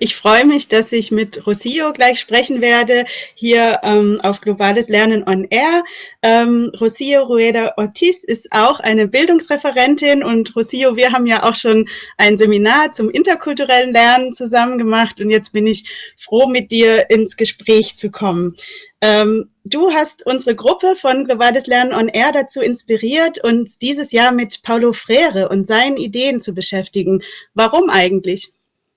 Ich freue mich, dass ich mit Rocio gleich sprechen werde, hier auf Globales Lernen on Air. Rocio Rueda Ortiz ist auch eine Bildungsreferentin und Rocio, wir haben ja auch schon ein Seminar zum interkulturellen Lernen zusammen gemacht und jetzt bin ich froh, mit dir ins Gespräch zu kommen. Du hast unsere Gruppe von Globales Lernen on Air dazu inspiriert, uns dieses Jahr mit Paulo Freire und seinen Ideen zu beschäftigen. Warum eigentlich?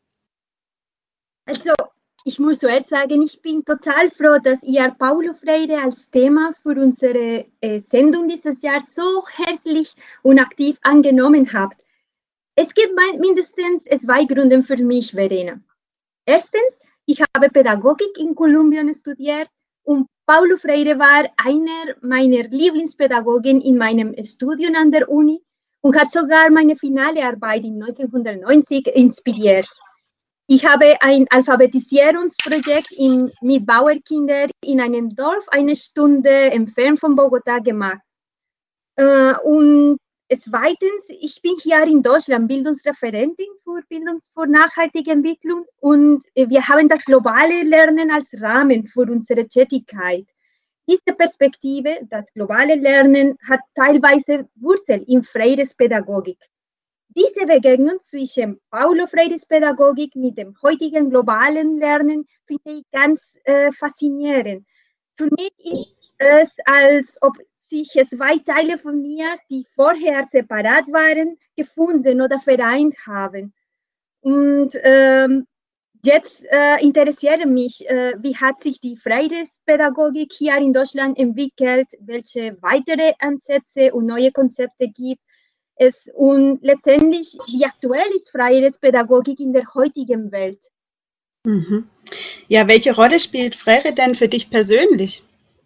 Also, ich muss zuerst sagen, ich bin total froh, dass ihr Paulo Freire als Thema für unsere Sendung dieses Jahr so herzlich und aktiv angenommen habt. Es gibt mindestens zwei Gründe für mich, Verena. Erstens, ich habe Pädagogik in Kolumbien studiert und Paulo Freire war einer meiner Lieblingspädagogen in meinem Studium an der Uni und hat sogar meine finale Arbeit in 1990 inspiriert. Ich habe ein Alphabetisierungsprojekt mit Bauerkindern in einem Dorf eine Stunde entfernt von Bogotá gemacht. Und zweitens, ich bin hier in Deutschland Bildungsreferentin für nachhaltige Entwicklung und wir haben das globale Lernen als Rahmen für unsere Tätigkeit. Diese Perspektive, das globale Lernen, hat teilweise Wurzeln in Freires Pädagogik. Diese Begegnung zwischen Paulo Freires Pädagogik mit dem heutigen globalen Lernen finde ich ganz faszinierend. Für mich ist es, als ob sich zwei Teile von mir, die vorher separat waren, gefunden oder vereint haben. Und jetzt interessiert mich, wie hat sich die Freires-Pädagogik hier in Deutschland entwickelt, welche weitere Ansätze und neue Konzepte gibt es und letztendlich, wie aktuell ist Freires-Pädagogik in der heutigen Welt? Mhm. Ja, welche Rolle spielt Freire denn für dich persönlich?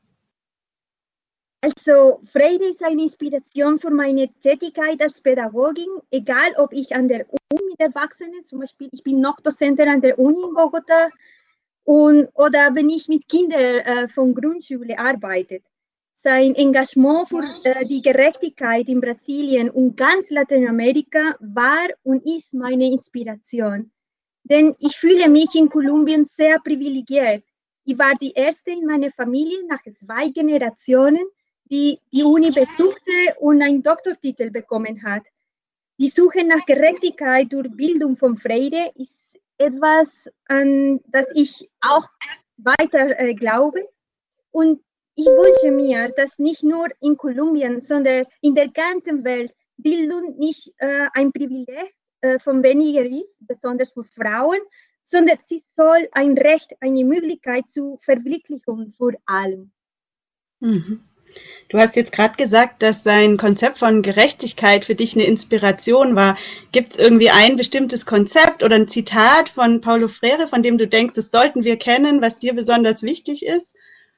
Also Freire ist eine Inspiration für meine Tätigkeit als Pädagogin, egal ob ich an der Uni mit Erwachsenen, zum Beispiel ich bin noch Dozentin an der Uni in Bogotá, oder wenn ich mit Kindern von Grundschule arbeite. Sein Engagement für die Gerechtigkeit in Brasilien und ganz Lateinamerika war und ist meine Inspiration. Denn ich fühle mich in Kolumbien sehr privilegiert. Ich war die erste in meiner Familie nach 2 Generationen, die die Uni besuchte und einen Doktortitel bekommen hat. Die Suche nach Gerechtigkeit durch Bildung von Freire ist etwas, an das ich auch weiter glaube. Und ich wünsche mir, dass nicht nur in Kolumbien, sondern in der ganzen Welt Bildung nicht ein Privileg von weniger ist, besonders für Frauen, sondern sie soll ein Recht, eine Möglichkeit zur Verwirklichung für alle. Mhm. Du hast jetzt gerade gesagt, dass sein Konzept von Gerechtigkeit für dich eine Inspiration war. Gibt es irgendwie ein bestimmtes Konzept oder ein Zitat von Paulo Freire, von dem du denkst, das sollten wir kennen, was dir besonders wichtig ist?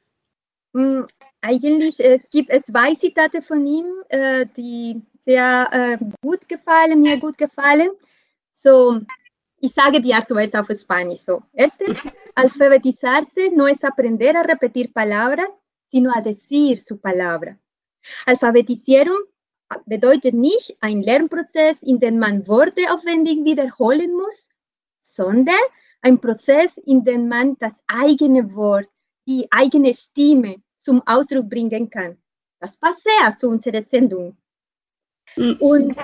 Eigentlich gibt es 2 Zitate von ihm, die sehr mir gut gefallen. So, ich sage dir zuerst auf Spanisch. So, erstens, alfabetizarse no es aprender a repetir palabras, sino a decir su palabra. Alphabetisierung bedeutet nicht ein Lernprozess, in dem man Worte aufwendig wiederholen muss, sondern ein Prozess, in dem man das eigene Wort, die eigene Stimme zum Ausdruck bringen kann. Das passt sehr zu unserer Sendung. Und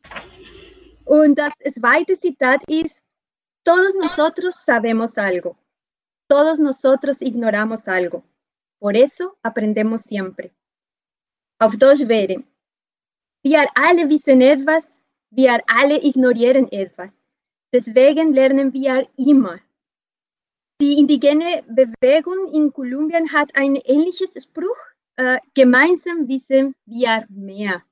das zweite Zitat ist, todos nosotros sabemos algo, todos nosotros ignoramos algo, por eso aprendemos siempre. Auf Deutsch wäre, wir alle wissen etwas, wir alle ignorieren etwas. Deswegen lernen wir immer. Die indigene Bewegung in Kolumbien hat ein ähnliches Spruch, gemeinsam wissen wir mehr.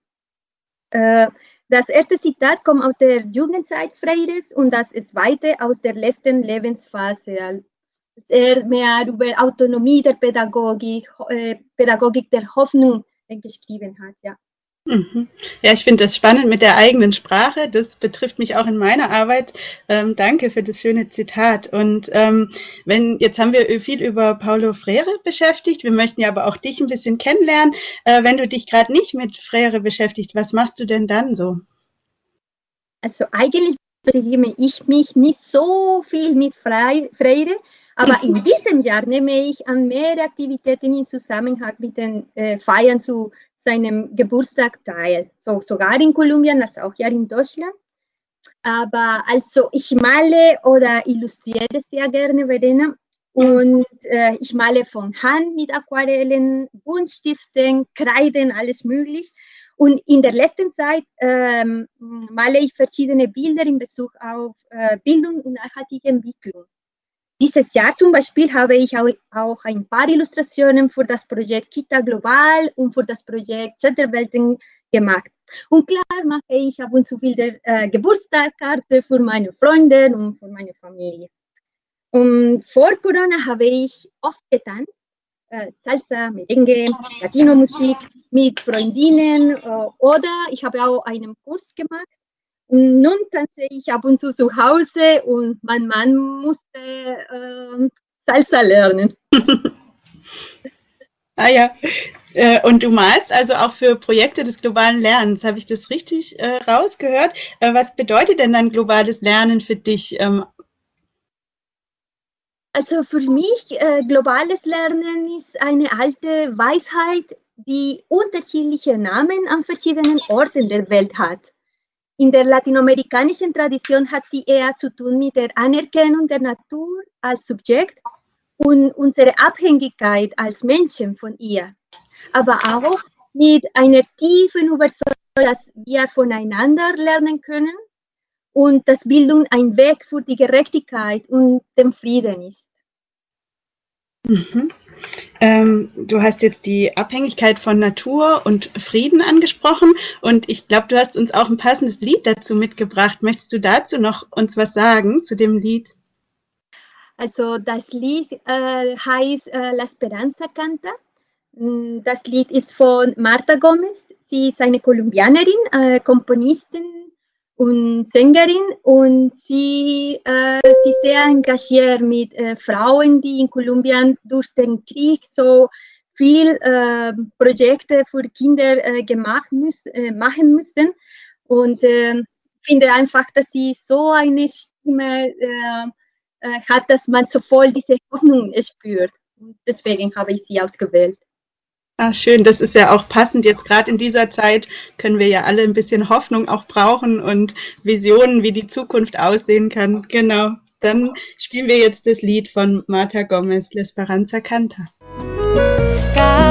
Das erste Zitat kommt aus der Jugendzeit Freires und das zweite aus der letzten Lebensphase, als er mehr über Autonomie der Pädagogik, Pädagogik der Hoffnung geschrieben hat, ja. Ja, ich finde das spannend mit der eigenen Sprache. Das betrifft mich auch in meiner Arbeit. Danke für das schöne Zitat. Und jetzt haben wir viel über Paulo Freire beschäftigt. Wir möchten ja aber auch dich ein bisschen kennenlernen. Wenn du dich gerade nicht mit Freire beschäftigst, was machst du denn dann so? Also eigentlich beschäftige ich mich nicht so viel mit Freire, aber in diesem Jahr nehme ich an mehrere Aktivitäten im Zusammenhang mit den Feiern zu seinem Geburtstag teil. So, sogar in Kolumbien als auch hier in Deutschland. Aber also ich male oder illustriere sehr gerne, Verena. Und ich male von Hand mit Aquarellen, Buntstiften, Kreiden, alles möglich. Und in der letzten Zeit male ich verschiedene Bilder in Bezug auf Bildung und nachhaltige Entwicklung. Dieses Jahr zum Beispiel habe ich auch ein paar Illustrationen für das Projekt Kita Global und für das Projekt Chatterwelten gemacht. Und klar mache ich ab und zu Bilder Geburtstagskarte für meine Freunde und für meine Familie. Und vor Corona habe ich oft getanzt, Salsa, Merengue, Latino-Musik mit Freundinnen oder ich habe auch einen Kurs gemacht. Und nun tanze ich ab und zu Hause und mein Mann musste Salsa lernen. Ah ja, und du malst also auch für Projekte des globalen Lernens. Habe ich das richtig rausgehört? Was bedeutet denn dann globales Lernen für dich? Also für mich, globales Lernen ist eine alte Weisheit, die unterschiedliche Namen an verschiedenen Orten der Welt hat. In der lateinamerikanischen Tradition hat sie eher zu tun mit der Anerkennung der Natur als Subjekt und unsere Abhängigkeit als Menschen von ihr. Aber auch mit einer tiefen Überzeugung, dass wir voneinander lernen können und dass Bildung ein Weg für die Gerechtigkeit und den Frieden ist. Mhm. Du hast jetzt die Abhängigkeit von Natur und Frieden angesprochen und ich glaube, du hast uns auch ein passendes Lied dazu mitgebracht. Möchtest du dazu noch uns was sagen, zu dem Lied? Also das Lied heißt La Esperanza Canta. Das Lied ist von Marta Gomez. Sie ist eine Kolumbianerin, Komponistin und Sängerin und sie ist sehr engagiert mit Frauen, die in Kolumbien durch den Krieg so viel Projekte für Kinder machen müssen. Und finde einfach, dass sie so eine Stimme hat, dass man so voll diese Hoffnung spürt. Und deswegen habe ich sie ausgewählt. Ah, schön, das ist ja auch passend. Jetzt gerade in dieser Zeit können wir ja alle ein bisschen Hoffnung auch brauchen und Visionen, wie die Zukunft aussehen kann. Genau. Dann spielen wir jetzt das Lied von Marta Gomez, La Esperanza Canta.